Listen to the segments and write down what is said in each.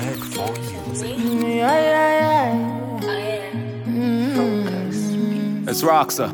It's Roxa.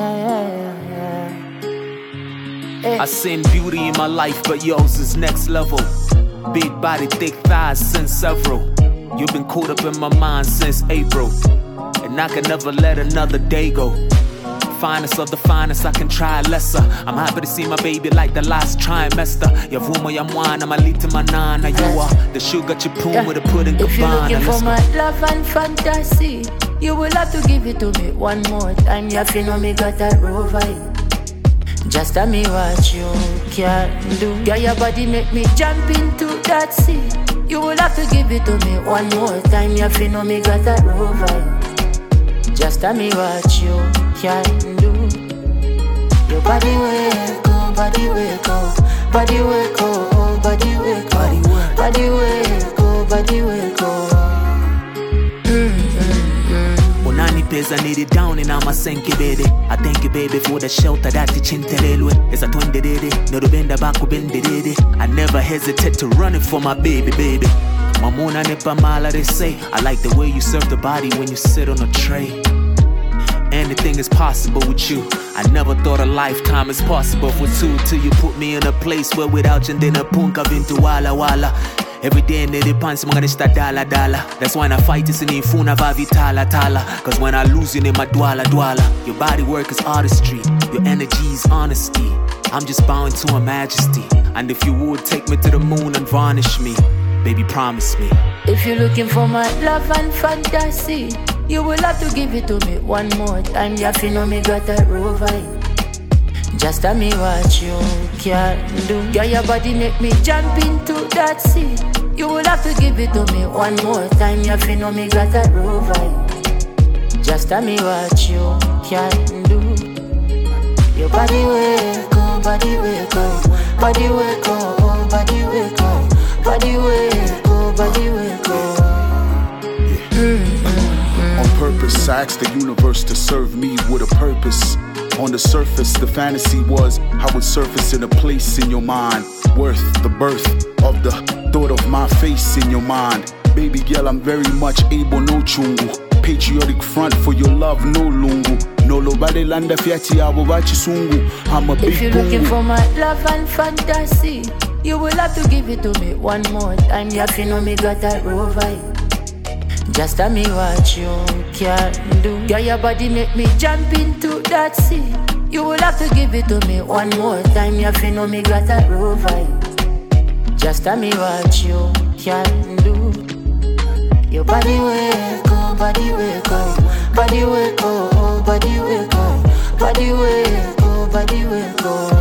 I seen beauty in my life, but yours is next level. Big body, thick thighs, since several. You've been caught up in my mind since April, and I can never let another day go. Finest of the finest, I can try lesser. I'm happy to see my baby like the last trimester. Yavumo yamwana, malita manana. You are the sugar chipun with a pudding cabana. If you're looking for my love and fantasy, you will have to give it to me one more time. You know me got that raw vibe. Just tell me what you can do. Girl, your body make me jump into that sea. You will have to give it to me one more time. You know me got that raw vibe. Just tell me what you can do. Your body wake up, body wake up, body wake up, body wake up, body wake up, body wake up. Unani pesa need it down and I'ma sink it, baby. I thank you, baby, for the shelter that you chintelelwe. It's a twin dede, no benda baku bende dede. I never hesitate to run it for my baby, baby. Mamona nepa mala, they say. I like the way you serve the body when you sit on a tray. Anything is possible with you. I never thought a lifetime is possible for two, till you put me in a place where without you then a punka vintu wala wala. Every day in the pants, I'm gonna start dala dala. That's why I fight this in the funa vavi tala tala. Cause when I lose you in my dwala dwala. Your body work is artistry, your energy is honesty. I'm just bowing to her majesty. And if you would take me to the moon and varnish me, baby, promise me. If you're looking for my love and fantasy, you will have to give it to me one more time. You know me got that raw vibe. Just tell me what you can do. Girl, your body make me jump into that sea. You will have to give it to me one more time. You know me got that raw vibe. Just tell me what you can do. Your body wake up, body wake up, body wake up, body wake up, body wake up, body wake up. On purpose, I asked the universe to serve me with a purpose. On the surface, the fantasy was how it surface in a place in your mind. Worth the birth of the thought of my face in your mind. Baby girl, I'm very much able, no chungu. Patriotic front for your love, no lungu. No lobade landa fiati awawachi sungu. I'm a big If you're looking for my love and fantasy, you will have to give it to me one more time. You know me got that raw vibe. Just tell me what you can do. Girl, your body make me jump into that sea. You will have to give it to me one more time. You know me got that raw vibe. Just tell me what you can do. Your body wake up, body wake up, body wake up, body wake up, body wake up, body wake up.